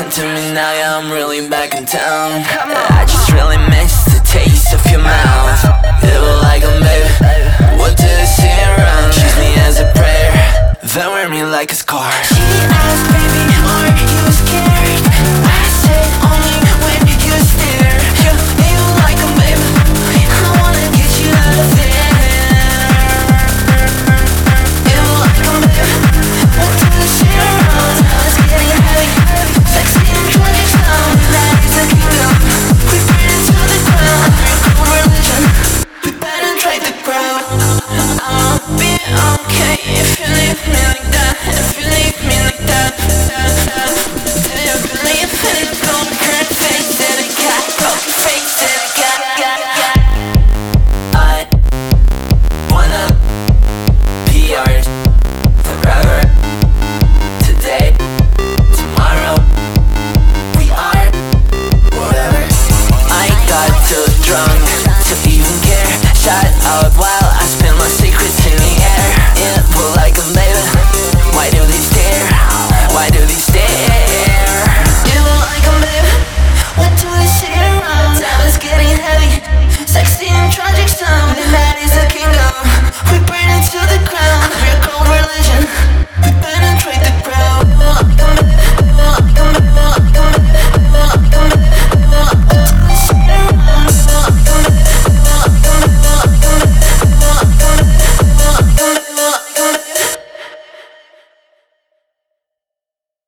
listen to me now, yeah, I'm really back in town. I just really miss the taste of your mouth. It was like a baby, what do you see around? Choose me as a prayer, then wear me like a scar. She asked, baby, are you scared? I said only when you stare. You like a baby, I wanna get you out of there. You like a baby, what do you see around? It's getting heavy, sexy and tragic sound. That is a kingdom, we burn it to the ground. Cold religion, we penetrate the crowd. I'll be okay if you leave me like that. If you leave me like that. Do you believe in the golden current face that I got? Golden face that I got. I wanna be yours forever. Today, tomorrow, we are whatever. I got too drunk to even care. Shout out while